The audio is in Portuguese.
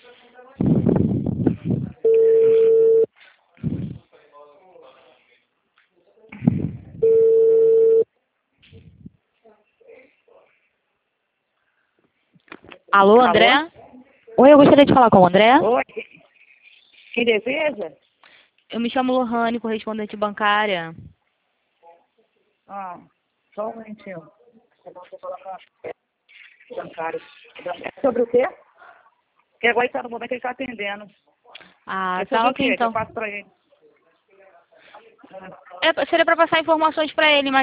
Alô, André? Alô? Oi, eu gostaria de falar com o André. Oi, quem deseja? Eu me chamo Lohane, correspondente bancária. Ah, só um momentinho. Eu vou falar com a bancária. É sobre o quê? Porque agora está no momento que ele está atendendo. Ah, É tá sobre o ok, quê que eu então. passo para ele? Seria para passar informações para ele, mas